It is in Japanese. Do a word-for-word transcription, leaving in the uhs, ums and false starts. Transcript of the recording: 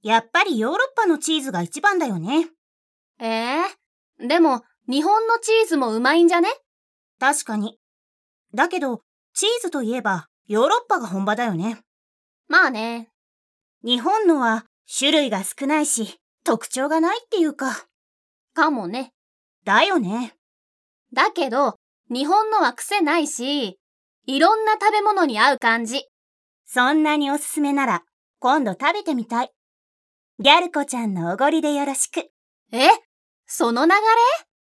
やっぱりヨーロッパのチーズが一番だよね。 ええー、でも日本のチーズもうまいんじゃね？ 確かに。だけど、チーズといえばヨーロッパが本場だよね。 まあね。 日本のは種類が少ないし、特徴がないっていうか。 かもね。 だよね。 だけど、日本のは癖ないし、いろんな食べ物に合う感じ。 そんなにおすすめなら、今度食べてみたい。ギャル子ちゃんのおごりでよろしく。 え？その流れ？